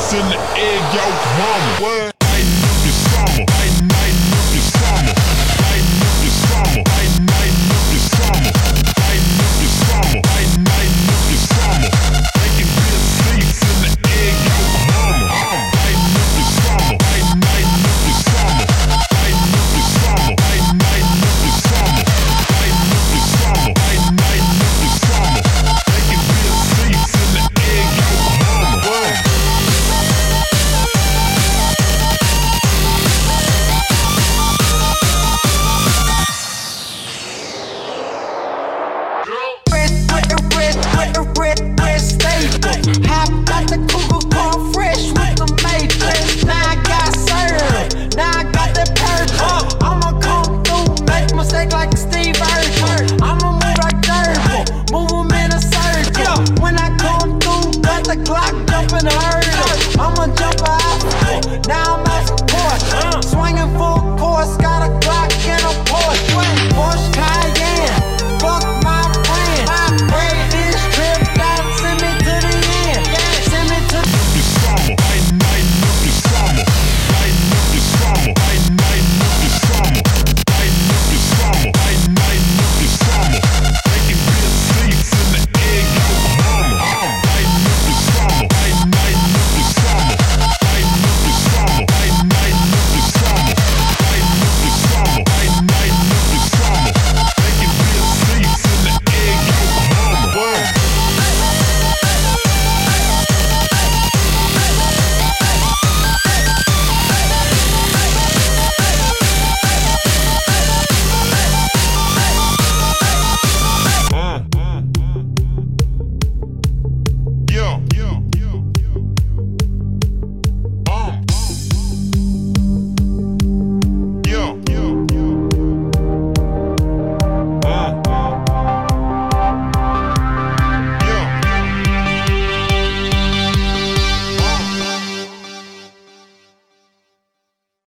flakes in the egg yolk mama. What? Lighten up your summer. Lighten up your summer. Lighten up your summer. Lighten up your summer. Lighten up your summer. Lighten up your summer. Making good flakes in the egg yolk mama. Lighten up your summer. Lighten up your summer. Lighten up your summer. Lighten up your summer. Lighten up your summer. Lighten up your summer. Making good flakes in the egg yolk mama. What? Hop out the Cougar car fresh with the Matrix. Now I got served, now I got the purple. I'ma come through, make mistake like Steve Urkel. I'ma move like Durable, move 'em in a circle. When I come through, got the Glock